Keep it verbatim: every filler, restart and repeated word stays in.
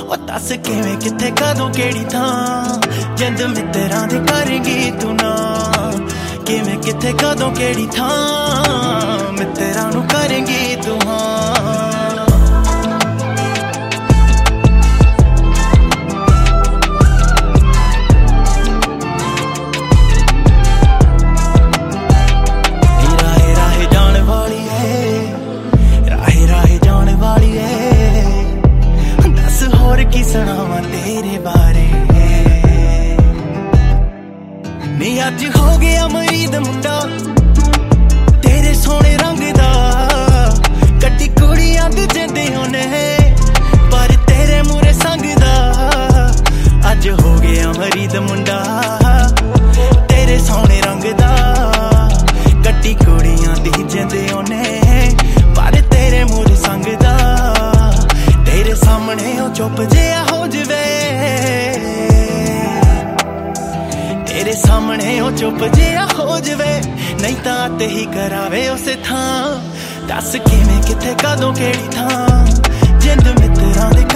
ਉਹ ਦੱਸ ਕਿਵੇਂ ਕਿੱਥੇ ਕਦੋਂ ਕਿਹੜੀ ਥਾਂ ਜਿੰਦ ਮਿੱਤਰਾਂ ਦੇ ਕਰੇਂਗੀ ਤੂੰ ਨਾ ਕਿਵੇਂ ਕਿੱਥੇ ਕਦੋਂ ਕਿਹੜੀ ਥਾਂ ਮਿੱਤਰਾਂ ਨੂੰ ਕਰੇਂਗੀ ਤੂੰ की सुनावा तेरे बारे नी अज हो गया मरीद मुंडा तेरे सोने रंग दा कट्टी कुड़ियां दी जिंदे होने पर तेरे मूरे संग दा अज हो गया मरीद मुंडा तेरे सोने रंग दा कट्टी कुड़ियां दी जिंदे होने पर तेरे मूरे संग दा तेरे सामने ओ चुप जिहा हो जवे तेरे सामने ओ चुप जिहा हो जवे नहीं तां ते ही करावे उस थां दस किवें किथे कदों केड़ी थां जिंद मित्तरां दे